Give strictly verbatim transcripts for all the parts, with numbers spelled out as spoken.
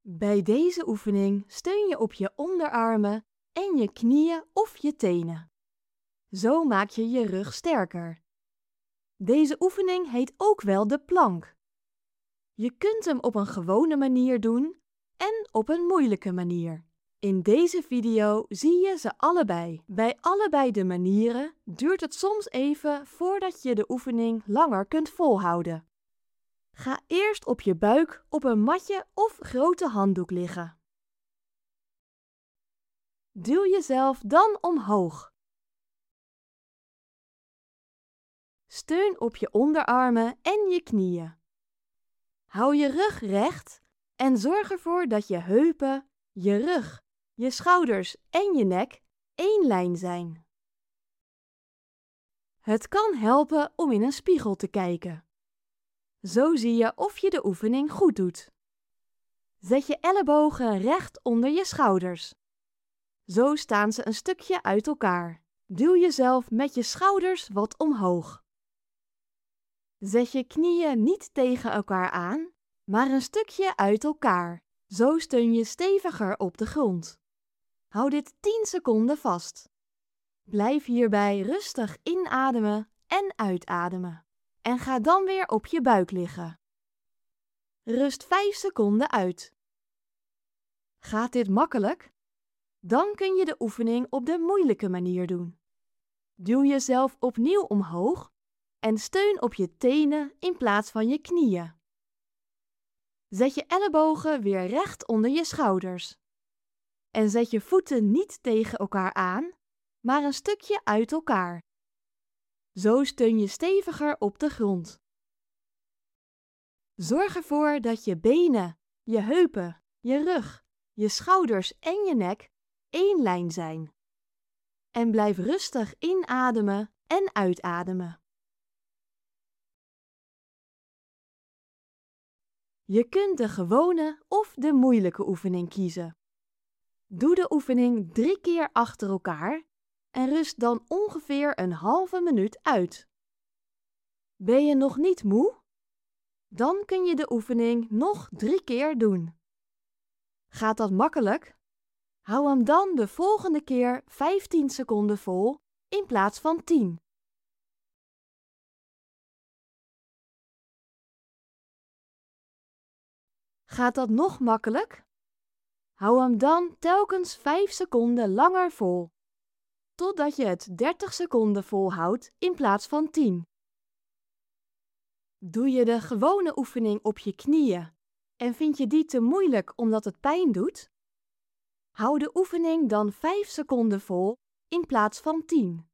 Bij deze oefening steun je op je onderarmen en je knieën of je tenen. Zo maak je je rug sterker. Deze oefening heet ook wel de plank. Je kunt hem op een gewone manier doen en op een moeilijke manier. In deze video zie je ze allebei. Bij allebei de manieren duurt het soms even voordat je de oefening langer kunt volhouden. Ga eerst op je buik op een matje of grote handdoek liggen. Duw jezelf dan omhoog. Steun op je onderarmen en je knieën. Hou je rug recht en zorg ervoor dat je heupen, je rug, je schouders en je nek één lijn zijn. Het kan helpen om in een spiegel te kijken. Zo zie je of je de oefening goed doet. Zet je ellebogen recht onder je schouders. Zo staan ze een stukje uit elkaar. Duw jezelf met je schouders wat omhoog. Zet je knieën niet tegen elkaar aan, maar een stukje uit elkaar. Zo steun je steviger op de grond. Hou dit tien seconden vast. Blijf hierbij rustig inademen en uitademen. En ga dan weer op je buik liggen. Rust vijf seconden uit. Gaat dit makkelijk? Dan kun je de oefening op de moeilijke manier doen. Duw jezelf opnieuw omhoog en steun op je tenen in plaats van je knieën. Zet je ellebogen weer recht onder je schouders. En zet je voeten niet tegen elkaar aan, maar een stukje uit elkaar. Zo steun je steviger op de grond. Zorg ervoor dat je benen, je heupen, je rug, je schouders en je nek één lijn zijn. En blijf rustig inademen en uitademen. Je kunt de gewone of de moeilijke oefening kiezen. Doe de oefening drie keer achter elkaar en rust dan ongeveer een halve minuut uit. Ben je nog niet moe? Dan kun je de oefening nog drie keer doen. Gaat dat makkelijk? Hou hem dan de volgende keer vijftien seconden vol in plaats van tien. Gaat dat nog makkelijk? Hou hem dan telkens vijf seconden langer vol, totdat je het dertig seconden volhoudt in plaats van tien. Doe je de gewone oefening op je knieën en vind je die te moeilijk omdat het pijn doet? Hou de oefening dan vijf seconden vol in plaats van tien.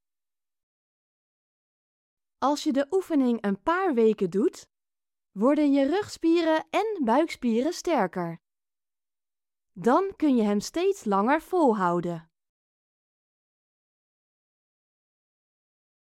Als je de oefening een paar weken doet, worden je rugspieren en buikspieren sterker. Dan kun je hem steeds langer volhouden.